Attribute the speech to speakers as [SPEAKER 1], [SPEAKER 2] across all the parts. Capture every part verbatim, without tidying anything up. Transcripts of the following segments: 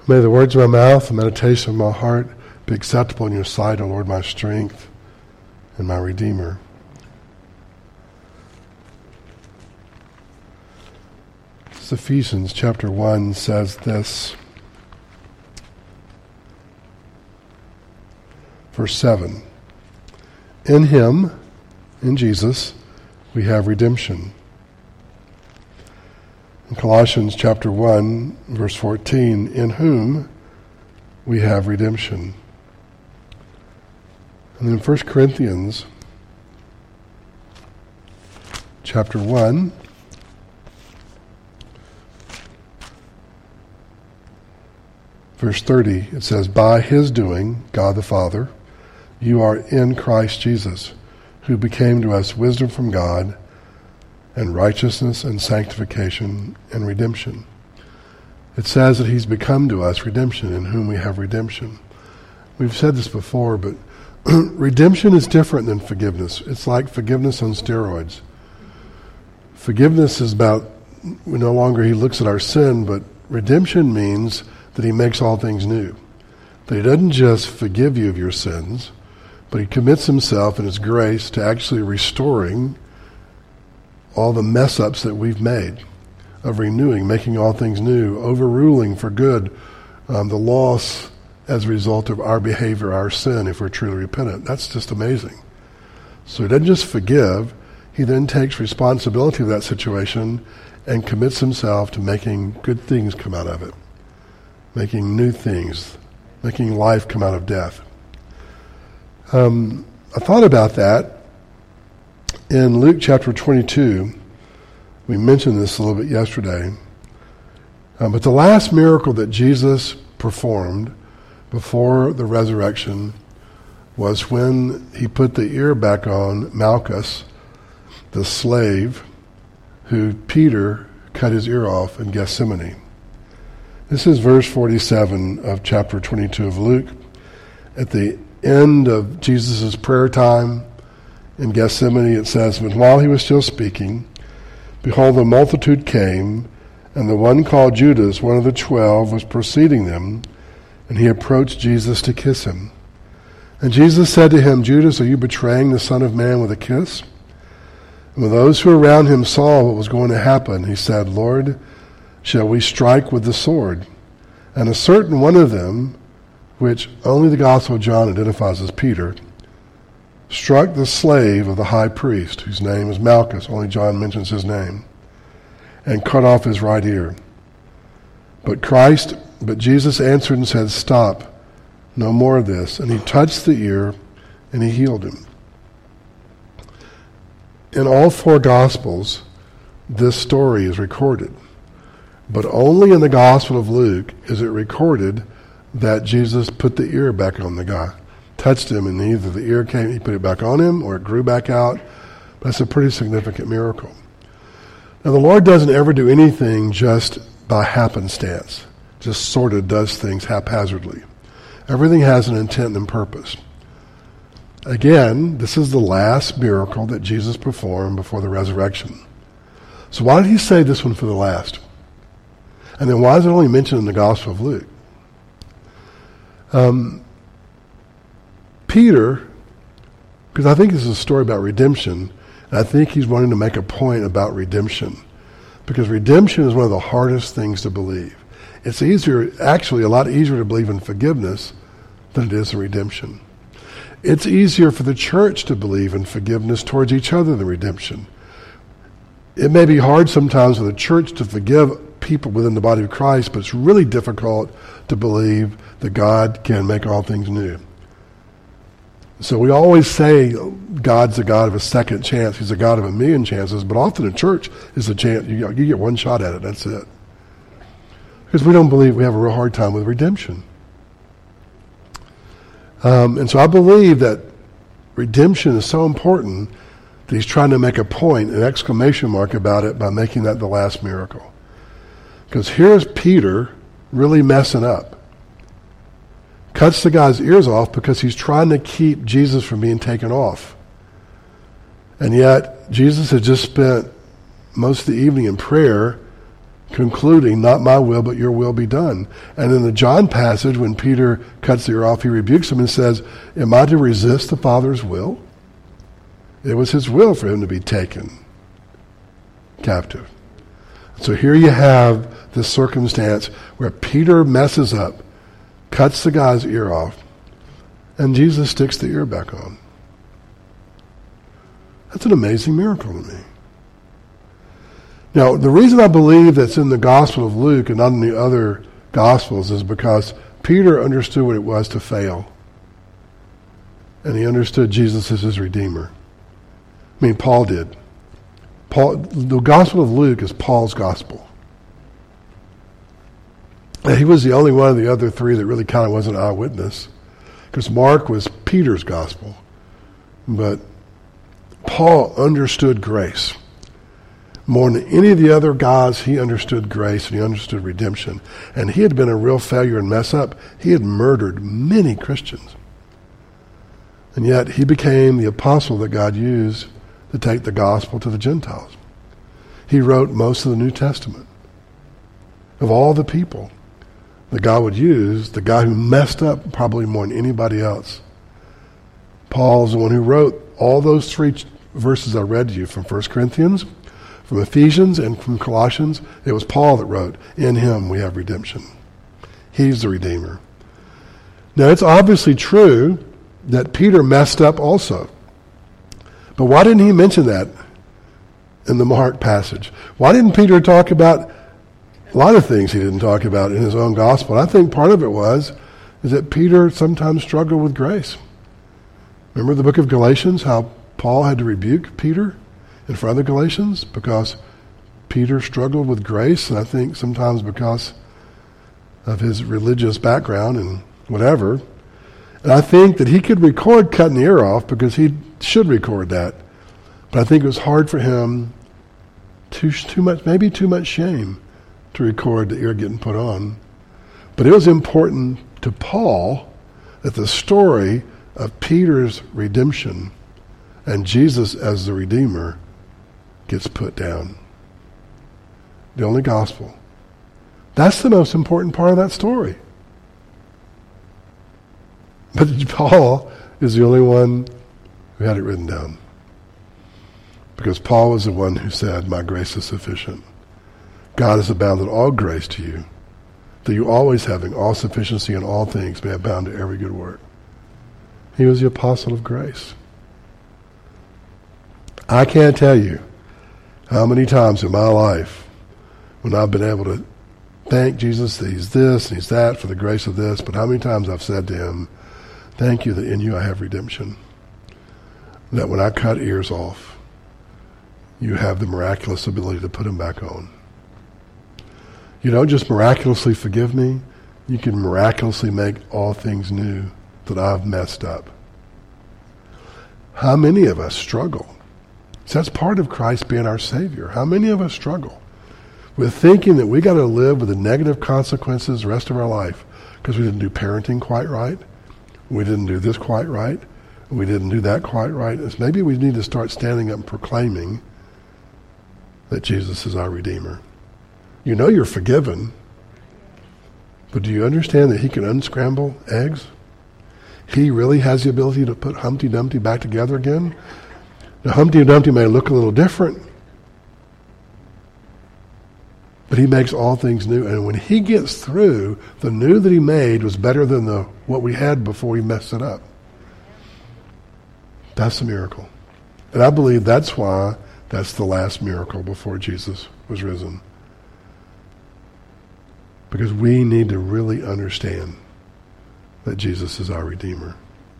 [SPEAKER 1] May the words of my mouth and meditation of my heart be acceptable in your sight, O Lord, my strength and my Redeemer. This Ephesians chapter one says this. Verse seven. In him, in Jesus, we have redemption. In Colossians chapter one, verse fourteen, in whom we have redemption. And then in First Corinthians chapter one, verse thirty, it says, by his doing, God the Father, you are in Christ Jesus, who became to us wisdom from God, and righteousness and sanctification and redemption. It says that he's become to us redemption, in whom we have redemption. We've said this before, but redemption is different than forgiveness. It's like forgiveness on steroids. Forgiveness is about, we no longer he looks at our sin, but redemption means that he makes all things new. That he doesn't just forgive you of your sins, but he commits himself in his grace to actually restoring all the mess-ups that we've made, of renewing, making all things new, overruling for good um, the loss as a result of our behavior, our sin, if we're truly repentant. That's just amazing. So he doesn't just forgive, he then takes responsibility of that situation and commits himself to making good things come out of it, making new things, making life come out of death. Um, I thought about that. In Luke chapter twenty-two, we mentioned this a little bit yesterday, um, but the last miracle that Jesus performed before the resurrection was when he put the ear back on Malchus, the slave, who Peter cut his ear off in Gethsemane. This is verse forty-seven of chapter twenty-two of Luke. At the end of Jesus' prayer time, in Gethsemane, it says, but while he was still speaking, behold, the multitude came, and the one called Judas, one of the twelve, was preceding them, and he approached Jesus to kiss him. And Jesus said to him, Judas, are you betraying the Son of Man with a kiss? And when those who were around him saw what was going to happen, he said, Lord, shall we strike with the sword? And a certain one of them, which only the Gospel of John identifies as Peter, struck the slave of the high priest, whose name is Malchus, only John mentions his name, and cut off his right ear. But Christ, but Jesus answered and said, stop, no more of this. And he touched the ear, and he healed him. In all four Gospels, this story is recorded. But only in the Gospel of Luke is it recorded that Jesus put the ear back on the guy. Touched him, and either the ear came, he put it back on him, or it grew back out. That's a pretty significant miracle. Now, the Lord doesn't ever do anything just by happenstance, just sort of does things haphazardly. Everything has an intent and purpose. Again, this is the last miracle that Jesus performed before the resurrection. So why did he say this one for the last? And then why is it only mentioned in the Gospel of Luke? Um... Peter, because I think this is a story about redemption, and I think he's wanting to make a point about redemption, because redemption is one of the hardest things to believe. It's easier, actually a lot easier to believe in forgiveness than it is in redemption. It's easier for the church to believe in forgiveness towards each other than redemption. It may be hard sometimes for the church to forgive people within the body of Christ, but it's really difficult to believe that God can make all things new. So we always say God's a God of a second chance. He's a God of a million chances. But often in church is a chance. You, you get one shot at it. That's it. Because we don't believe we have a real hard time with redemption. Um, and so I believe that redemption is so important that he's trying to make a point, an exclamation mark about it by making that the last miracle. Because here's Peter really messing up. Cuts the guy's ears off because he's trying to keep Jesus from being taken off. And yet, Jesus had just spent most of the evening in prayer concluding, not my will, but your will be done. And in the John passage, when Peter cuts the ear off, he rebukes him and says, am I to resist the Father's will? It was his will for him to be taken captive. So here you have this circumstance where Peter messes up, cuts the guy's ear off, and Jesus sticks the ear back on. That's an amazing miracle to me. Now, the reason I believe that's in the Gospel of Luke and not in the other Gospels is because Peter understood what it was to fail. And he understood Jesus as his Redeemer. I mean, Paul did. Paul, the Gospel of Luke is Paul's Gospel. And he was the only one of the other three that really kind of was an eyewitness. Because Mark was Peter's Gospel. But Paul understood grace. More than any of the other guys, he understood grace and he understood redemption. And he had been a real failure and mess up. He had murdered many Christians. And yet he became the apostle that God used to take the gospel to the Gentiles. He wrote most of the New Testament. Of all the people that God would use, the guy who messed up probably more than anybody else, Paul's the one who wrote all those three verses I read to you from First Corinthians, from Ephesians, and from Colossians. It was Paul that wrote, in him we have redemption. He's the Redeemer. Now, it's obviously true that Peter messed up also. But why didn't he mention that in the Mark passage? Why didn't Peter talk about a lot of things he didn't talk about in his own gospel? I think part of it was is that Peter sometimes struggled with grace. Remember the book of Galatians, how Paul had to rebuke Peter in front of the Galatians because Peter struggled with grace, and I think sometimes because of his religious background and whatever. And I think that he could record cutting the ear off because he should record that. But I think it was hard for him, too, too much, maybe too much shame to record the ear getting put on. But it was important to Paul that the story of Peter's redemption and Jesus as the Redeemer gets put down. The only gospel. That's the most important part of that story. But Paul is the only one who had it written down. Because Paul was the one who said, my grace is sufficient. God has abounded all grace to you, that you always having all sufficiency in all things may abound to every good work. He was the apostle of grace. I can't tell you how many times in my life when I've been able to thank Jesus that he's this and he's that for the grace of this, but how many times I've said to him, thank you that in you I have redemption. That when I cut ears off, you have the miraculous ability to put them back on. You don't just miraculously forgive me, you can miraculously make all things new that I've messed up. How many of us struggle? So that's part of Christ being our Savior. How many of us struggle with thinking that we got to live with the negative consequences the rest of our life because we didn't do parenting quite right, we didn't do this quite right, we didn't do that quite right. It's maybe we need to start standing up and proclaiming that Jesus is our Redeemer. You know you're forgiven, but do you understand that he can unscramble eggs? He really has the ability to put Humpty Dumpty back together again. Now, Humpty Dumpty may look a little different, but he makes all things new. And when he gets through, the new that he made was better than the what we had before he messed it up. That's a miracle. And I believe that's why that's the last miracle before Jesus was risen. Because we need to really understand that Jesus is our Redeemer.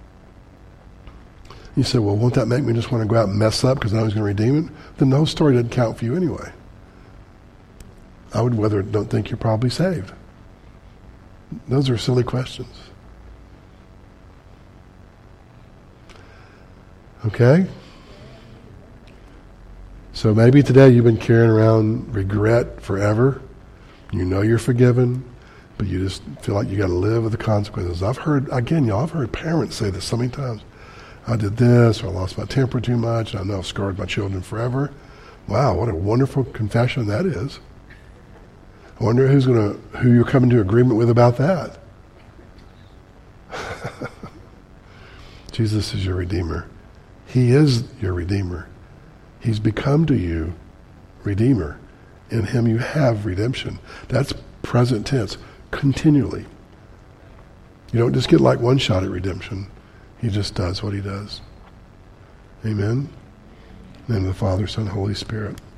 [SPEAKER 1] You say, well, won't that make me just want to go out and mess up because I was going to redeem it? Then the whole story doesn't count for you anyway. I would rather don't think you're probably saved. Those are silly questions. Okay? So maybe today you've been carrying around regret forever. You know you're forgiven, but you just feel like you got to live with the consequences. I've heard, again, y'all, I've heard parents say this so many times. I did this, or I lost my temper too much, and I know I've scarred my children forever. Wow, what a wonderful confession that is. I wonder who's going to, who you're coming to agreement with about that. Jesus is your Redeemer. He is your Redeemer. He's become to you Redeemer. In him you have redemption. That's present tense, continually. You don't just get like one shot at redemption. He just does what he does. Amen. In the name of the Father, Son, Holy Spirit.